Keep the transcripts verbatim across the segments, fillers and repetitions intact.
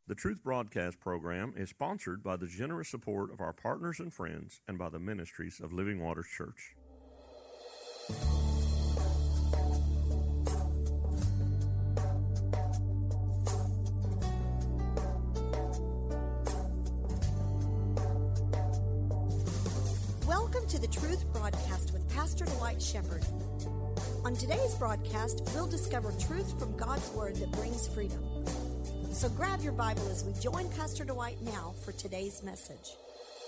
The Truth Broadcast program is sponsored by the generous support of our partners and friends and by the ministries of Living Waters Church. Welcome to the Truth Broadcast with Pastor Dwight Shepherd. On today's broadcast, we'll discover truth from God's Word that brings freedom. So grab your Bible as we join Pastor Dwight now for today's message.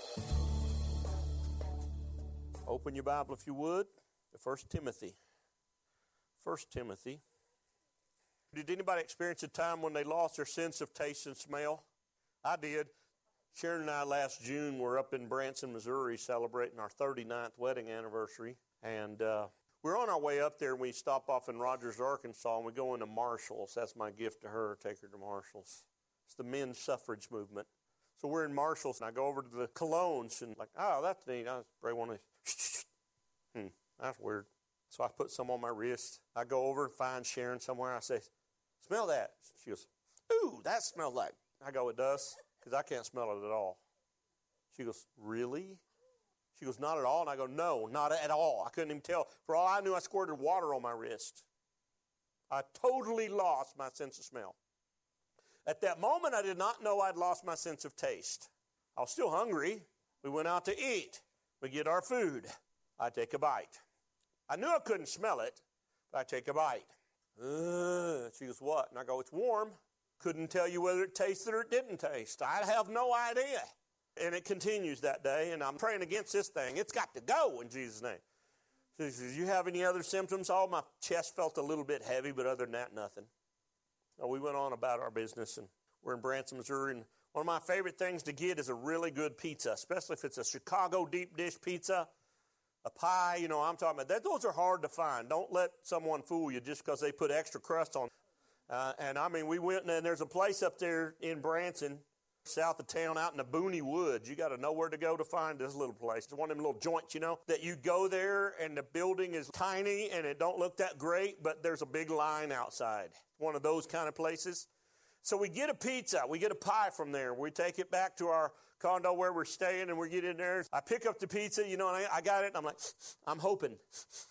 Open your Bible if you would to First Timothy. First Timothy. Did anybody experience a time when they lost their sense of taste and smell? I did. Sharon and I last June were up in Branson, Missouri celebrating our thirty-ninth wedding anniversary. And uh, we're on our way up there and we stop off in Rogers, Arkansas, and we go into Marshall's. That's my gift to her, take her to Marshall's. It's the men's suffrage movement. So we're in Marshall's and I go over to the colognes and like, oh, that's neat. I spray one of these. Hmm, that's weird. So I put some on my wrist. I go over and find Sharon somewhere. I say, smell that. She goes, ooh, that smells like. I go, it does, because I can't smell it at all. She goes, really? She goes, not at all. And I go, no, not at all. I couldn't even tell. For all I knew, I squirted water on my wrist. I totally lost my sense of smell. At that moment, I did not know I'd lost my sense of taste. I was still hungry. We went out to eat. We get our food. I take a bite. I knew I couldn't smell it, but I take a bite. Uh, she goes, what? And I go, it's warm. Couldn't tell you whether it tasted or it didn't taste. I have no idea. And it continues that day, and I'm praying against this thing. It's got to go in Jesus' name. She says, you have any other symptoms? Oh, my chest felt a little bit heavy, but other than that, nothing. So we went on about our business, and we're in Branson, Missouri, and one of my favorite things to get is a really good pizza, especially if it's a Chicago deep dish pizza, a pie, you know, I'm talking about that. Those are hard to find. Don't let someone fool you just because they put extra crust on. Uh, and, I mean, we went, and there's a place up there in Branson, south of town, out in the boony woods. You got to know where to go to find this little place. It's one of them little joints, you know, that you go there and the building is tiny and it don't look that great, but there's a big line outside. One of those kind of places. So we get a pizza. We get a pie from there. We take it back to our condo where we're staying and we get in there. I pick up the pizza, you know, and I, I got it. And I'm like, I'm hoping.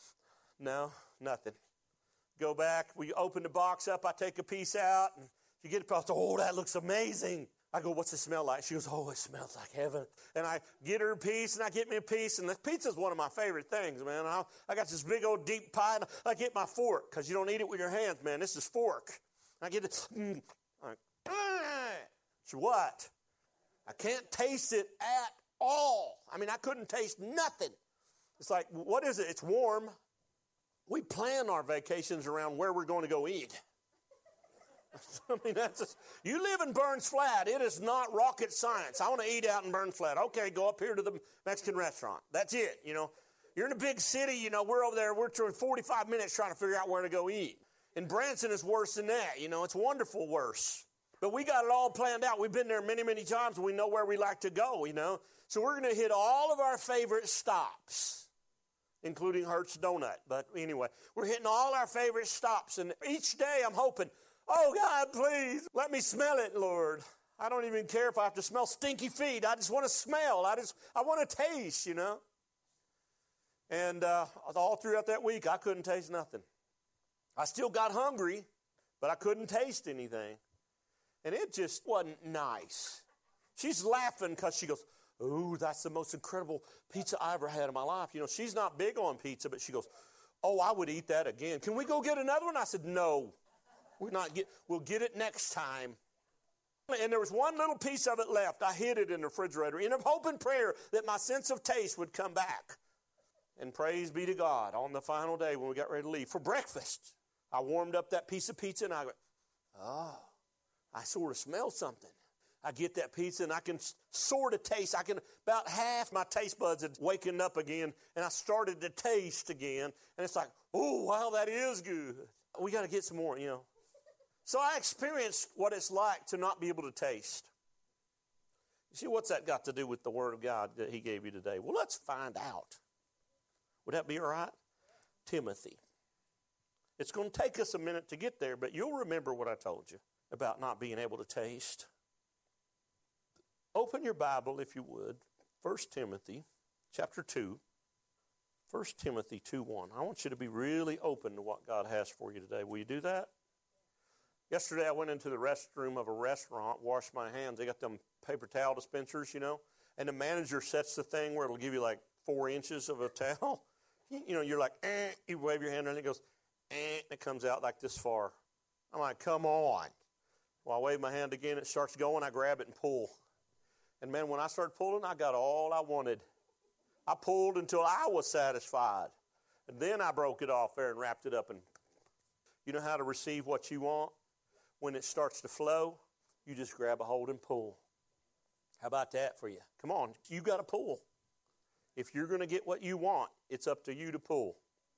No, nothing. Go back. We open the box up. I take a piece out and you get it. Oh, that looks amazing. I go, what's it smell like? She goes, oh, it smells like heaven. And I get her a piece, and I get me a piece. And the pizza is one of my favorite things, man. I, I got this big old deep pie, and I get my fork, because you don't eat it with your hands, man. This is fork. I get it. Mm, like, ah. So what? I can't taste it at all. I mean, I couldn't taste nothing. It's like, what is it? It's warm. We plan our vacations around where we're going to go eat. I mean, that's just, you live in Burns Flat. It is not rocket science. I want to eat out in Burns Flat. Okay, go up here to the Mexican restaurant. That's it, you know. You're in a big city, you know, we're over there, we're forty-five minutes trying to figure out where to go eat. And Branson is worse than that, you know. It's wonderful worse. But we got it all planned out. We've been there many, many times, and we know where we like to go, you know. So we're going to hit all of our favorite stops, including Hertz Donut. But anyway, we're hitting all our favorite stops. And each day I'm hoping, oh, God, please, let me smell it, Lord. I don't even care if I have to smell stinky feet. I just want to smell. I just, I want to taste, you know. And uh, all throughout that week, I couldn't taste nothing. I still got hungry, but I couldn't taste anything. And it just wasn't nice. She's laughing because she goes, oh, that's the most incredible pizza I ever had in my life. You know, she's not big on pizza, but she goes, oh, I would eat that again. Can we go get another one? I said, no. We're not get, we'll get it next time. And there was one little piece of it left. I hid it in the refrigerator in a hope and prayer that my sense of taste would come back. And praise be to God, on the final day when we got ready to leave for breakfast, I warmed up that piece of pizza and I went, oh, I sort of smell something. I get that pizza and I can sort of taste. I can, about half my taste buds had waken up again and I started to taste again. And it's like, oh, wow, that is good. We got to get some more, you know. So I experienced what it's like to not be able to taste. You see, what's that got to do with the Word of God that He gave you today? Well, let's find out. Would that be all right? Timothy. It's going to take us a minute to get there, but you'll remember what I told you about not being able to taste. Open your Bible, if you would, First Timothy chapter two. First Timothy two one. I want you to be really open to what God has for you today. Will you do that? Yesterday I went into the restroom of a restaurant, washed my hands. They got them paper towel dispensers, you know, and the manager sets the thing where it'll give you like four inches of a towel. You know, you're like, eh, you wave your hand and it goes, eh, and it comes out like this far. I'm like, come on. Well, I wave my hand again, it starts going, I grab it and pull. And man, when I started pulling, I got all I wanted. I pulled until I was satisfied. And then I broke it off there and wrapped it up. And you know how to receive what you want? When it starts to flow, you just grab a hold and pull. How about that for you? Come on, you got to pull. If you're going to get what you want, it's up to you to pull.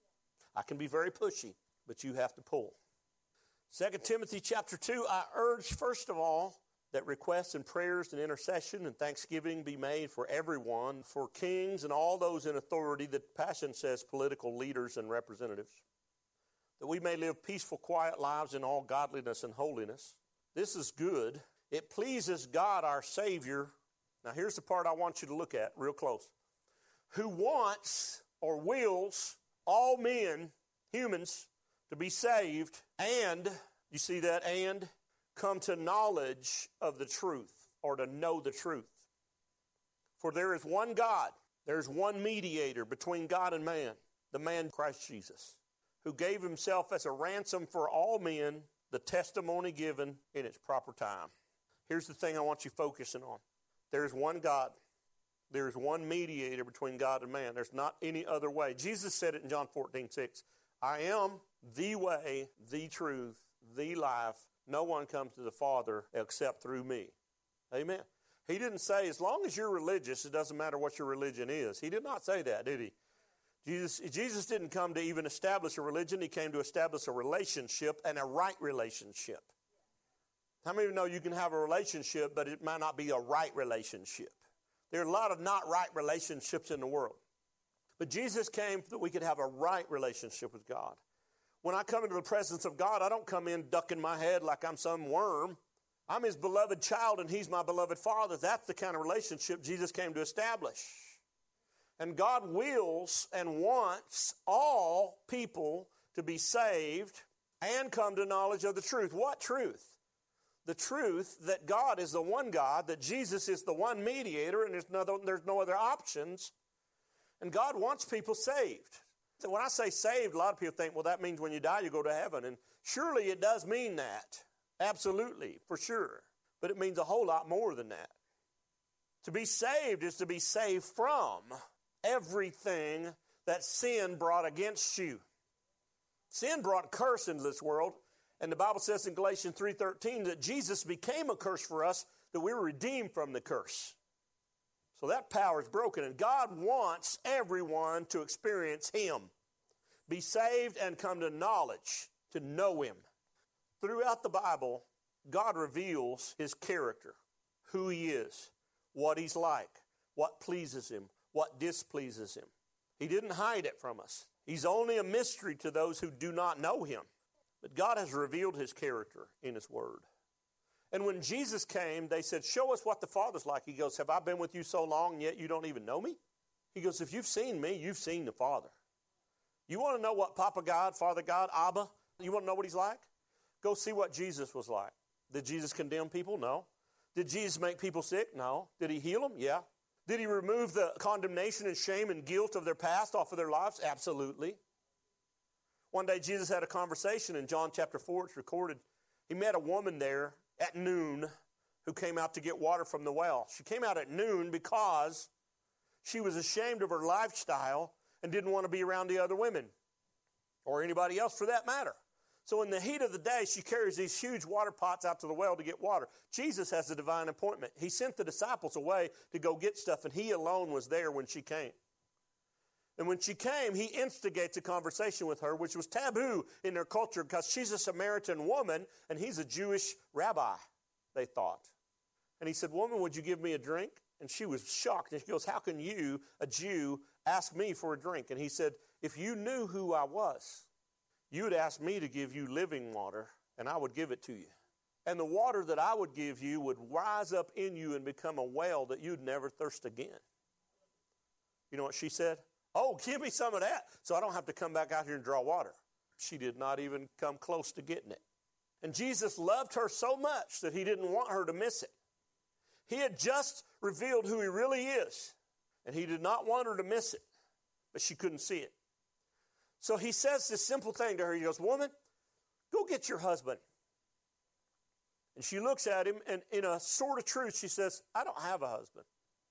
I can be very pushy, but you have to pull. Second Timothy chapter two, I urge, first of all, that requests and prayers and intercession and thanksgiving be made for everyone, for kings and all those in authority, that Passion says political leaders and representatives, that we may live peaceful, quiet lives in all godliness and holiness. This is good. It pleases God our Savior. Now here's the part I want you to look at real close. Who wants or wills all men, humans, to be saved and, you see that, and come to knowledge of the truth, or to know the truth. For there is one God, there is one mediator between God and man, the man Christ Jesus, who gave himself as a ransom for all men, the testimony given in its proper time. Here's the thing I want you focusing on. There is one God. There is one mediator between God and man. There's not any other way. Jesus said it in John fourteen six. I am the way, the truth, the life. No one comes to the Father except through me. Amen. He didn't say, as long as you're religious, it doesn't matter what your religion is. He did not say that, did he? Jesus, Jesus didn't come to even establish a religion. He came to establish a relationship, and a right relationship. How many of you know you can have a relationship, but it might not be a right relationship? There are a lot of not right relationships in the world. But Jesus came that we could have a right relationship with God. When I come into the presence of God, I don't come in ducking my head like I'm some worm. I'm his beloved child and he's my beloved father. That's the kind of relationship Jesus came to establish. And God wills and wants all people to be saved and come to knowledge of the truth. What truth? The truth that God is the one God, that Jesus is the one mediator, and there's no, there's no other options. And God wants people saved. So when I say saved, a lot of people think, well, that means when you die, you go to heaven. And surely it does mean that. Absolutely, for sure. But it means a whole lot more than that. To be saved is to be saved from everything that sin brought against you. Sin brought curse into this world. And the Bible says in Galatians three thirteen that Jesus became a curse for us, that we were redeemed from the curse. So that power is broken, and God wants everyone to experience him, be saved and come to knowledge, to know him. Throughout the Bible, God reveals his character, who he is, what he's like, what pleases him, what displeases him. He didn't hide it from us. He's only a mystery to those who do not know him. But God has revealed his character in his word. And when Jesus came, they said, show us what the Father's like. He goes, have I been with you so long and yet you don't even know me? He goes, if you've seen me, you've seen the Father. You want to know what Papa God, Father God, Abba, you want to know what he's like? Go see what Jesus was like. Did Jesus condemn people? No. Did Jesus make people sick? No. Did he heal them? Yeah. Did he remove the condemnation and shame and guilt of their past off of their lives? Absolutely. One day Jesus had a conversation in John chapter four, it's recorded. He met a woman there at noon who came out to get water from the well. She came out at noon because she was ashamed of her lifestyle and didn't want to be around the other women or anybody else for that matter. So in the heat of the day, she carries these huge water pots out to the well to get water. Jesus has a divine appointment. He sent the disciples away to go get stuff, and he alone was there when she came. And when she came, he instigates a conversation with her, which was taboo in their culture because she's a Samaritan woman and he's a Jewish rabbi, they thought. And he said, woman, would you give me a drink? And she was shocked. And she goes, how can you, a Jew, ask me for a drink? And he said, if you knew who I was, you would ask me to give you living water, and I would give it to you. and the water that I would give you would rise up in you and become a well that you'd never thirst again. You know what she said? Oh, give me some of that so I don't have to come back out here and draw water. She did not even come close to getting it. And Jesus loved her so much that he didn't want her to miss it. He had just revealed who he really is, and he did not want her to miss it, but she couldn't see it. So he says this simple thing to her. He goes, woman, go get your husband. And she looks at him, and in a sort of truth, she says, I don't have a husband.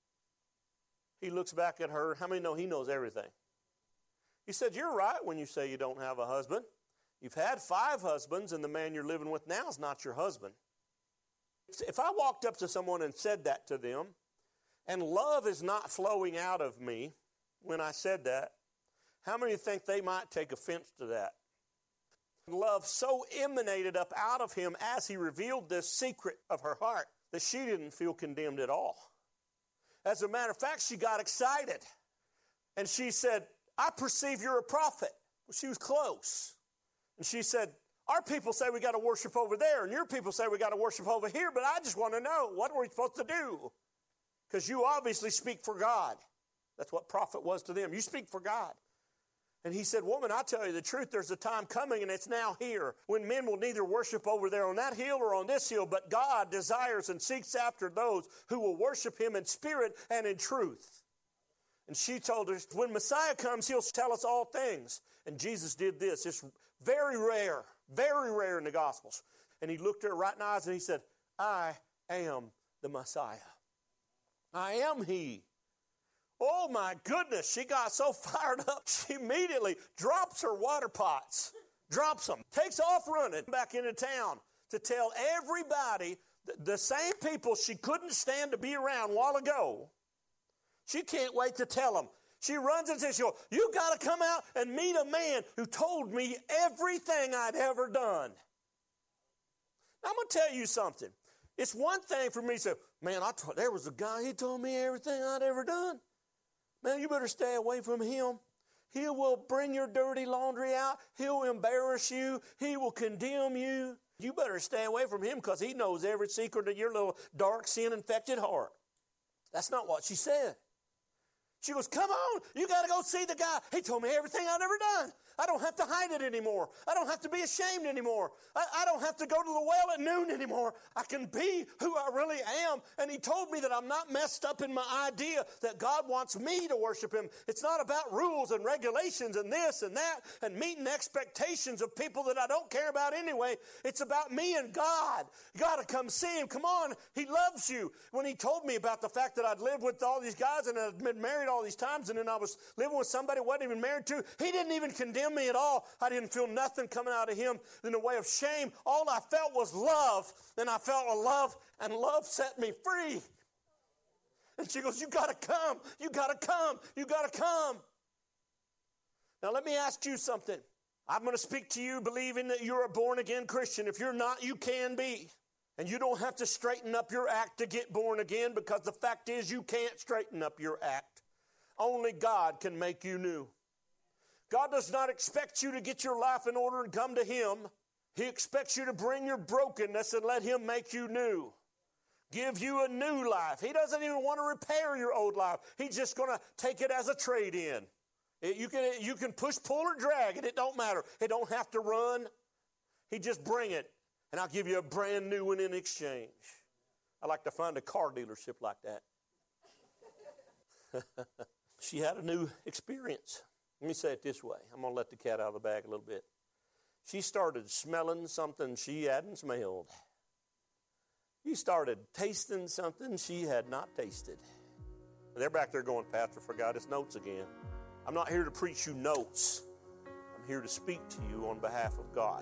He looks back at her. How many know he knows everything? He said, you're right when you say you don't have a husband. You've had five husbands, and the man you're living with now is not your husband. If I walked up to someone and said that to them, and love is not flowing out of me when I said that, how many think they might take offense to that? Love so emanated up out of him as he revealed this secret of her heart that she didn't feel condemned at all. As a matter of fact, she got excited. And she said, I perceive you're a prophet. Well, she was close. And she said, our people say we got to worship over there, and your people say we got to worship over here, but I just want to know, what are we supposed to do? Because you obviously speak for God. That's what prophet was to them. You speak for God. And he said, woman, I tell you the truth, there's a time coming, and it's now here, when men will neither worship over there on that hill or on this hill, but God desires and seeks after those who will worship him in spirit and in truth. And she told us, when Messiah comes, he'll tell us all things. And Jesus did this. It's very rare, very rare in the Gospels. And he looked her right in the eyes and he said, I am the Messiah. I am he. Oh my goodness, she got so fired up, she immediately drops her water pots, drops them, takes off running back into town to tell everybody, the same people she couldn't stand to be around a while ago. She can't wait to tell them. She runs and says, you got to come out and meet a man who told me everything I'd ever done. Now, I'm going to tell you something. It's one thing for me to say, man, I told, there was a guy, he told me everything I'd ever done. Man, you better stay away from him. He will bring your dirty laundry out. He'll embarrass you. He will condemn you. You better stay away from him because he knows every secret of your little dark, sin-infected heart. That's not what she said. She goes, come on, you got to go see the guy. He told me everything I've ever done. I don't have to hide it anymore. I don't have to be ashamed anymore. I, I don't have to go to the well at noon anymore. I can be who I really am. And he told me that I'm not messed up in my idea that God wants me to worship him. It's not about rules and regulations and this and that and meeting expectations of people that I don't care about anyway. It's about me and God. You got to come see him. Come on, he loves you. When he told me about the fact that I'd lived with all these guys and I'd been married all these times and then I was living with somebody I wasn't even married to, he didn't even condemn me at all. I didn't feel nothing coming out of him in the way of shame. All I felt was love, and I felt a love, and love set me free. And she goes, you got to come. You got to come. You got to come. Now let me ask you something. I'm going to speak to you believing that you're a born-again Christian. If you're not, you can be. And you don't have to straighten up your act to get born again, because the fact is you can't straighten up your act. Only God can make you new. God does not expect you to get your life in order and come to him. He expects you to bring your brokenness and let him make you new. Give you a new life. He doesn't even want to repair your old life. He's just going to take it as a trade-in. It, you can, you can push, pull, or drag it. It don't matter. It don't have to run. He just bring it, and I'll give you a brand new one in exchange. I like to find a car dealership like that. She had a new experience. Let me say it this way. I'm going to let the cat out of the bag a little bit. She started smelling something she hadn't smelled. She started tasting something she had not tasted. They're back there going, Pastor forgot his notes again. I'm not here to preach you notes. I'm here to speak to you on behalf of God.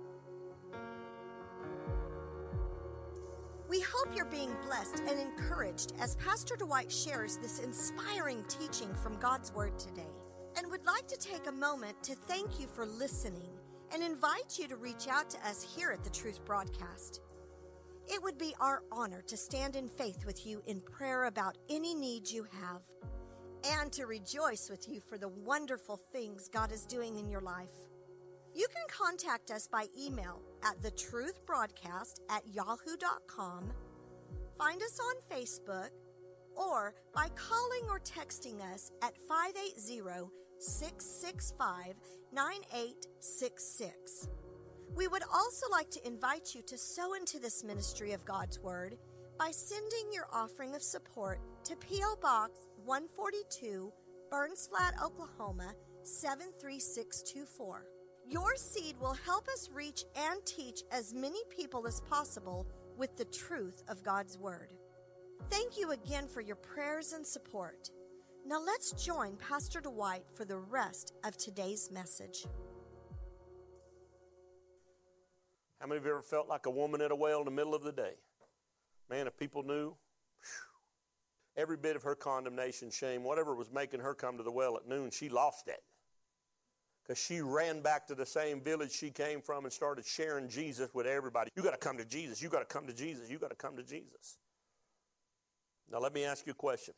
We hope you're being blessed and encouraged as Pastor Dwight shares this inspiring teaching from God's Word today, and would like to take a moment to thank you for listening and invite you to reach out to us here at the Truth Broadcast. It would be our honor to stand in faith with you in prayer about any needs you have, and to rejoice with you for the wonderful things God is doing in your life. You can contact us by email at the truth broadcast at yahoo dot com, find us on Facebook, or by calling or texting us at five eight zero, six six five, nine eight six six. We would also like to invite you to sow into this ministry of God's Word by sending your offering of support to P O. Box one forty-two, Burns Flat, Oklahoma, seven three six two four. Your seed will help us reach and teach as many people as possible with the truth of God's Word. Thank you again for your prayers and support. Now let's join Pastor Dwight for the rest of today's message. How many of you ever felt like a woman at a well in the middle of the day? Man, if people knew, whew, every bit of her condemnation, shame, whatever was making her come to the well at noon, she lost it. Because she ran back to the same village she came from and started sharing Jesus with everybody. You got to come to Jesus. You got to come to Jesus. You got to come to Jesus. Now let me ask you a question.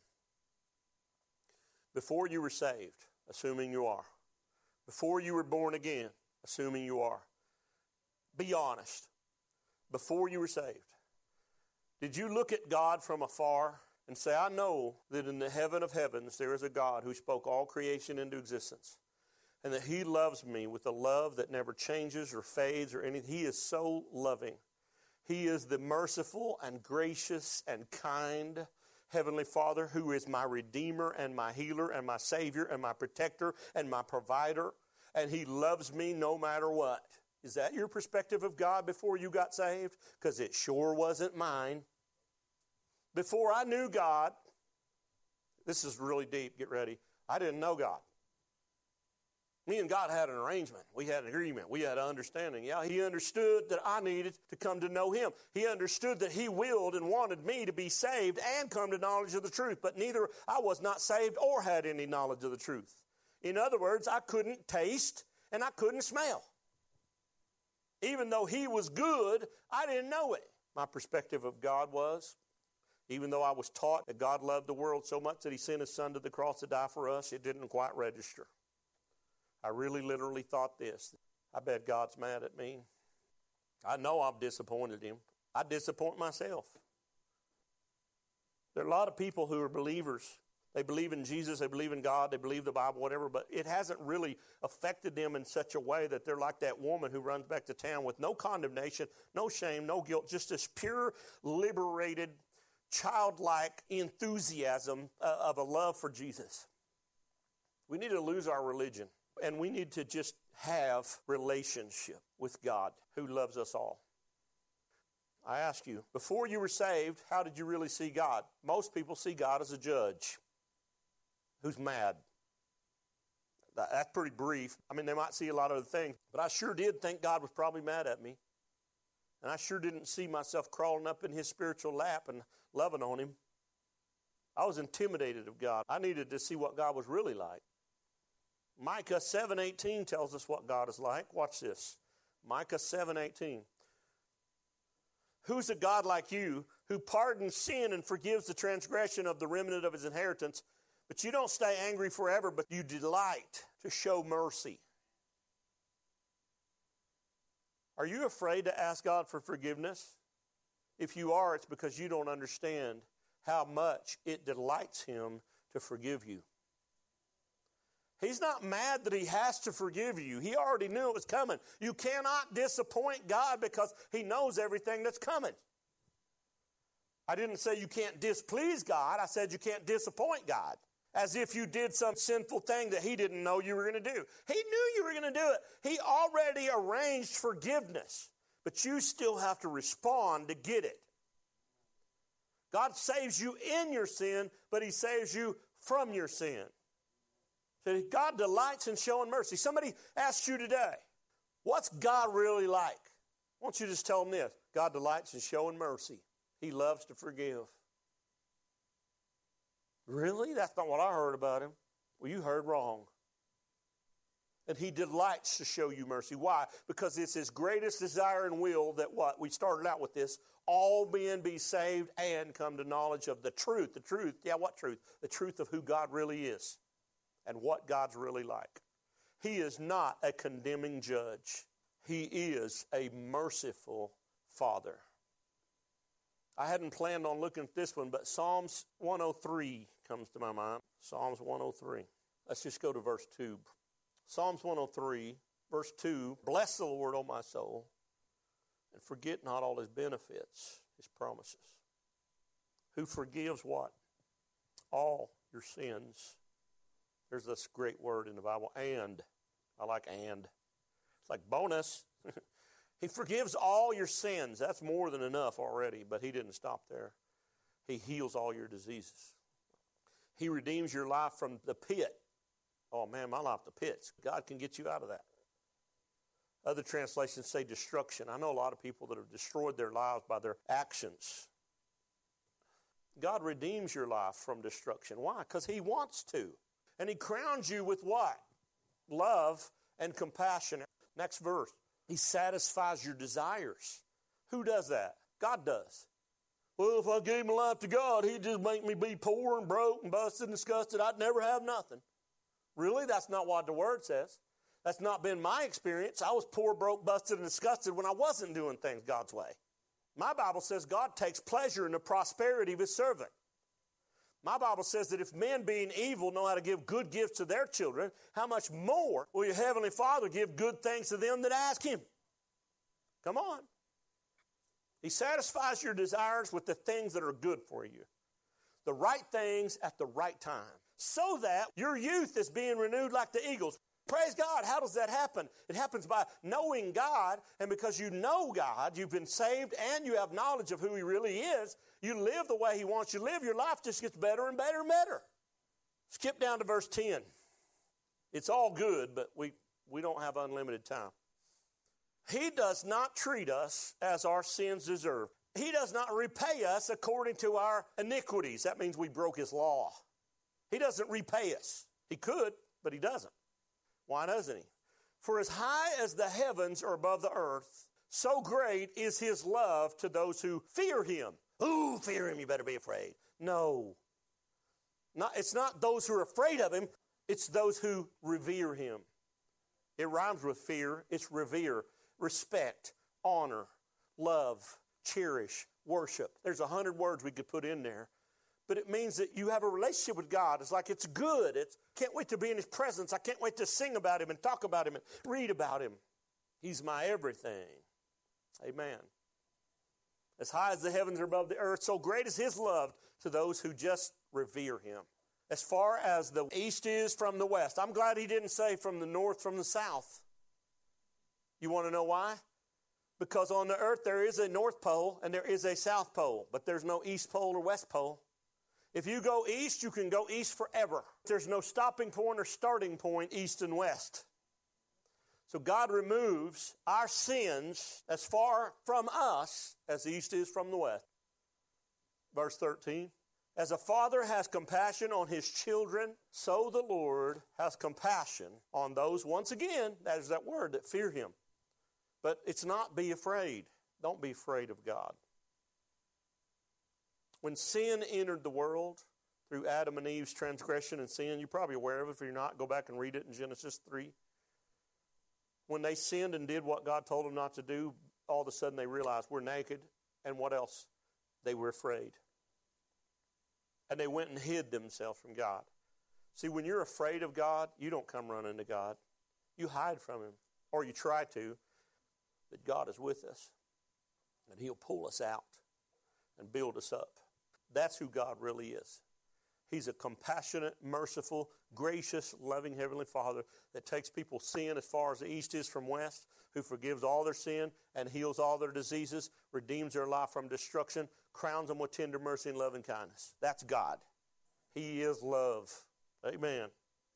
Before you were saved, assuming you are, before you were born again, assuming you are, be honest. Before you were saved, did you look at God from afar and say, I know that in the heaven of heavens there is a God who spoke all creation into existence, and that he loves me with a love that never changes or fades or anything. He is so loving. He is the merciful and gracious and kind Heavenly Father who is my Redeemer and my healer and my Savior and my protector and my provider, and he loves me no matter what. Is that your perspective of God before you got saved? Because it sure wasn't mine. Before I knew God, this is really deep, get ready, I didn't know God. Me and God had an arrangement. We had an agreement. We had an understanding. Yeah, he understood that I needed to come to know him. He understood that he willed and wanted me to be saved and come to knowledge of the truth. But neither I was not saved or had any knowledge of the truth. In other words, I couldn't taste and I couldn't smell. Even though he was good, I didn't know it. My perspective of God was, even though I was taught that God loved the world so much that he sent his son to the cross to die for us, it didn't quite register. I really literally thought this. I bet God's mad at me. I know I've disappointed him. I disappoint myself. There are a lot of people who are believers. They believe in Jesus, they believe in God, they believe the Bible, whatever, but it hasn't really affected them in such a way that they're like that woman who runs back to town with no condemnation, no shame, no guilt, just this pure, liberated, childlike enthusiasm of a love for Jesus. We need to lose our religion. And we need to just have relationship with God who loves us all. I ask you, before you were saved, how did you really see God? Most people see God as a judge who's mad. That's pretty brief. I mean, they might see a lot of other things, but I sure did think God was probably mad at me. And I sure didn't see myself crawling up in his spiritual lap and loving on him. I was intimidated of God. I needed to see what God was really like. Micah seven eighteen tells us what God is like. Watch this. Micah seven eighteen. Who's a God like you who pardons sin and forgives the transgression of the remnant of his inheritance? But you don't stay angry forever, but you delight to show mercy. Are you afraid to ask God for forgiveness? If you are, it's because you don't understand how much it delights him to forgive you. He's not mad that he has to forgive you. He already knew it was coming. You cannot disappoint God because he knows everything that's coming. I didn't say you can't displease God. I said you can't disappoint God. As if you did some sinful thing that he didn't know you were going to do. He knew you were going to do it. He already arranged forgiveness. But you still have to respond to get it. God saves you in your sin, but he saves you from your sin. So God delights in showing mercy. Somebody asked you today, what's God really like? I want you to just tell them this. God delights in showing mercy. He loves to forgive. Really? That's not what I heard about him. Well, you heard wrong. And he delights to show you mercy. Why? Because it's his greatest desire and will that what? We started out with this. All men be saved and come to knowledge of the truth. The truth. Yeah, what truth? The truth of who God really is. And what God's really like. He is not a condemning judge. He is a merciful Father. I hadn't planned on looking at this one, but Psalms one oh three comes to my mind. Psalms one oh three. Let's just go to verse two. Psalms one oh three, verse two. Bless the Lord, O my soul, and forget not all his benefits, his promises. Who forgives what? All your sins. There's this great word in the Bible, and. I like and. It's like bonus. He forgives all your sins. That's more than enough already, but he didn't stop there. He heals all your diseases. He redeems your life from the pit. Oh man, my life, the pits. God can get you out of that. Other translations say destruction. I know a lot of people that have destroyed their lives by their actions. God redeems your life from destruction. Why? Because he wants to. And he crowns you with what? Love and compassion. Next verse. He satisfies your desires. Who does that? God does. Well, if I gave my life to God, he'd just make me be poor and broke and busted and disgusted. I'd never have nothing. Really? That's not what the word says. That's not been my experience. I was poor, broke, busted, and disgusted when I wasn't doing things God's way. My Bible says God takes pleasure in the prosperity of his servant. My Bible says that if men being evil know how to give good gifts to their children, how much more will your heavenly Father give good things to them that ask him? Come on. He satisfies your desires with the things that are good for you. The right things at the right time. So that your youth is being renewed like the eagles. Praise God. How does that happen? It happens by knowing God, and because you know God, you've been saved and you have knowledge of who he really is, you live the way he wants you to live, your life just gets better and better and better. Skip down to verse ten. It's all good, but we, we don't have unlimited time. He does not treat us as our sins deserve. He does not repay us according to our iniquities. That means we broke his law. He doesn't repay us. He could, but he doesn't. Why doesn't he? For as high as the heavens are above the earth, so great is his love to those who fear him. Ooh, fear him, you better be afraid. No. Not, it's not those who are afraid of him. It's those who revere him. It rhymes with fear. It's revere, respect, honor, love, cherish, worship. There's a hundred words we could put in there. But it means that you have a relationship with God. It's like it's good. It's can't wait to be in his presence. I can't wait to sing about him and talk about him and read about him. He's my everything. Amen. As high as the heavens are above the earth, so great is his love to those who just revere him. As far as the east is from the west. I'm glad he didn't say from the north, from the south. You want to know why? Because on the earth there is a north pole and there is a south pole, but there's no east pole or west pole. If you go east, you can go east forever. There's no stopping point or starting point east and west. So God removes our sins as far from us as the east is from the west. Verse thirteen. As a father has compassion on his children, so the Lord has compassion on those, once again, that is that word, that fear him. But it's not be afraid. Don't be afraid of God. When sin entered the world through Adam and Eve's transgression and sin, you're probably aware of it. If you're not, go back and read it in Genesis three. When they sinned and did what God told them not to do, all of a sudden they realized we're naked. And what else? They were afraid. And they went and hid themselves from God. See, when you're afraid of God, you don't come running to God. You hide from him. Or you try to. But God is with us. And he'll pull us out and build us up. That's who God really is. He's a compassionate, merciful, gracious, loving Heavenly Father that takes people's sin as far as the east is from west, who forgives all their sin and heals all their diseases, redeems their life from destruction, crowns them with tender mercy and love and kindness. That's God. He is love. Amen.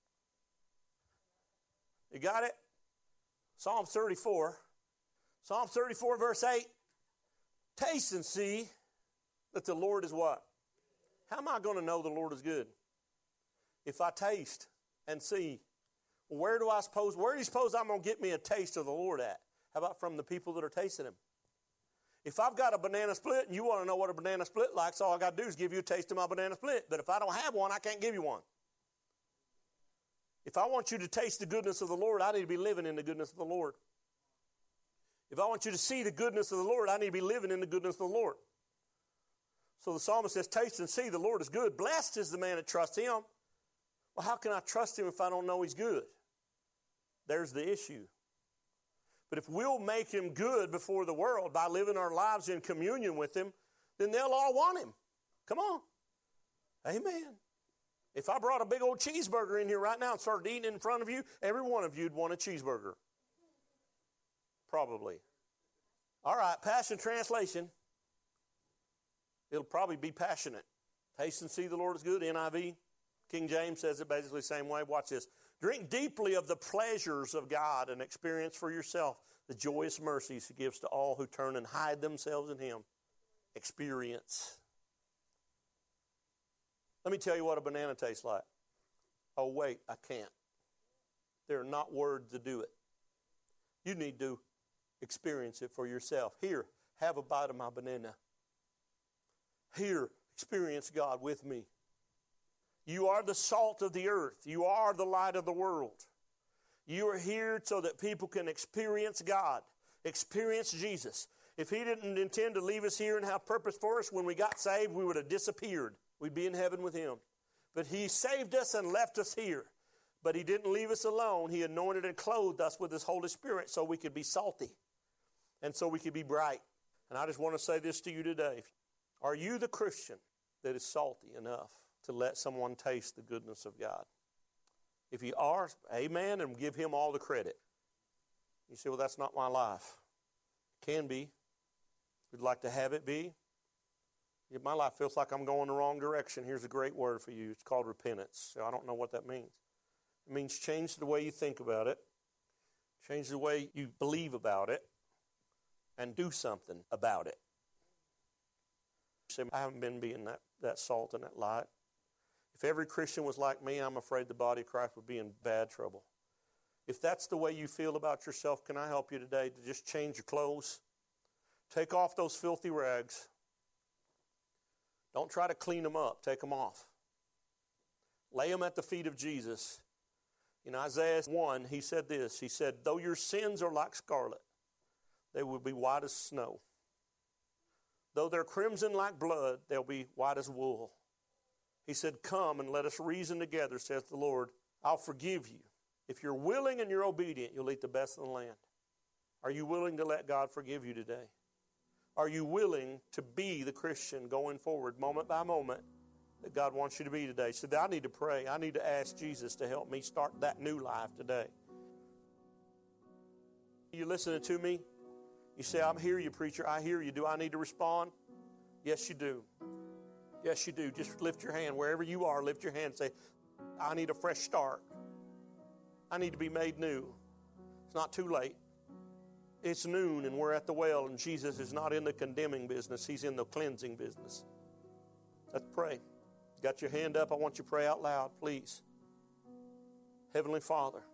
You got it? Psalm thirty-four. Psalm thirty-four, verse eight. Taste and see that the Lord is what? How am I going to know the Lord is good? If I taste and see. Where do I suppose, where do you suppose I'm going to get me a taste of the Lord at? How about from the people that are tasting him? If I've got a banana split and you want to know what a banana split likes, all I got to do is give you a taste of my banana split. But if I don't have one, I can't give you one. If I want you to taste the goodness of the Lord, I need to be living in the goodness of the Lord. If I want you to see the goodness of the Lord, I need to be living in the goodness of the Lord. So the psalmist says, taste and see the Lord is good. Blessed is the man that trusts him. Well, how can I trust him if I don't know he's good? There's the issue. But if we'll make him good before the world by living our lives in communion with him, then they'll all want him. Come on. Amen. If I brought a big old cheeseburger in here right now and started eating it in front of you, every one of you would want a cheeseburger. Probably. All right, Passion Translation. It'll probably be passionate. Taste and see the Lord is good, N I V. King James says it basically the same way. Watch this. Drink deeply of the pleasures of God and experience for yourself the joyous mercies he gives to all who turn and hide themselves in him. Experience. Let me tell you what a banana tastes like. Oh, wait, I can't. There are not words to do it. You need to experience it for yourself. Here, have a bite of my banana. Here, experience God with me. You are the salt of the earth. You are the light of the world. You are here so that people can experience God, experience Jesus. If he didn't intend to leave us here and have purpose for us, when we got saved, we would have disappeared. We'd be in heaven with him. But he saved us and left us here. But he didn't leave us alone. He anointed and clothed us with his Holy Spirit so we could be salty and so we could be bright. And I just want to say this to you today. Are you the Christian that is salty enough to let someone taste the goodness of God? If you are, amen, and give him all the credit. You say, well, that's not my life. It can be. We'd like to have it be. If my life feels like I'm going the wrong direction, here's a great word for you. It's called repentance. So I don't know what that means. It means change the way you think about it, change the way you believe about it, and do something about it. You say, I haven't been being that, that salt and that light. If every Christian was like me, I'm afraid the body of Christ would be in bad trouble. If that's the way you feel about yourself, can I help you today to just change your clothes? Take off those filthy rags. Don't try to clean them up. Take them off. Lay them at the feet of Jesus. In Isaiah one, he said this. He said, though your sins are like scarlet, they will be white as snow. Though they're crimson like blood, they'll be white as wool. He said, come and let us reason together, says the Lord. I'll forgive you. If you're willing and you're obedient, you'll eat the best of the land. Are you willing to let God forgive you today? Are you willing to be the Christian going forward, moment by moment, that God wants you to be today? So I need to pray. I need to ask Jesus to help me start that new life today. You listening to me? You say, I hear you, preacher. I hear you. Do I need to respond? Yes, you do. Yes, you do. Just lift your hand. Wherever you are, lift your hand and say, I need a fresh start. I need to be made new. It's not too late. It's noon and we're at the well, and Jesus is not in the condemning business. He's in the cleansing business. Let's pray. Got your hand up? I want you to pray out loud, please. Heavenly Father,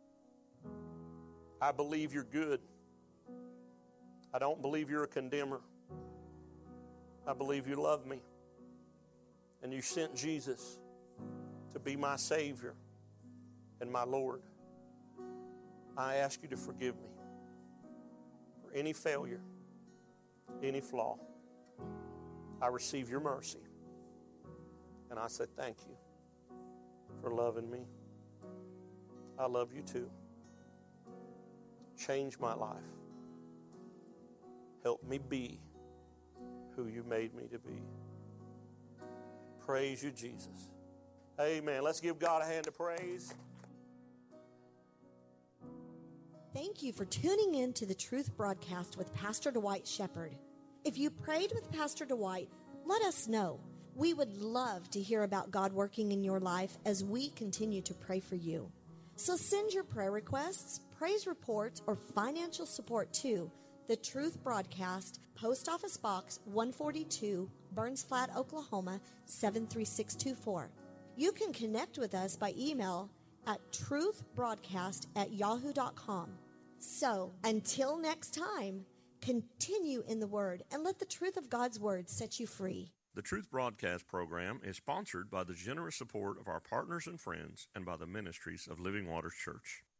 I believe you're good. I don't believe you're a condemner. I believe you love me. And you sent Jesus to be my Savior and my Lord. I ask you to forgive me for any failure, any flaw. I receive your mercy. And I say thank you for loving me. I love you too. Change my life. Help me be who you made me to be. Praise you, Jesus. Amen. Let's give God a hand of praise. Thank you for tuning in to the Truth Broadcast with Pastor Dwight Shepherd. If you prayed with Pastor Dwight, let us know. We would love to hear about God working in your life as we continue to pray for you. So send your prayer requests, praise reports, or financial support to The Truth Broadcast, Post Office Box one forty-two, Burns Flat, Oklahoma, seven three six two four. You can connect with us by email at truthbroadcast at yahoo dot com. So, until next time, continue in the Word and let the truth of God's Word set you free. The Truth Broadcast program is sponsored by the generous support of our partners and friends and by the ministries of Living Waters Church.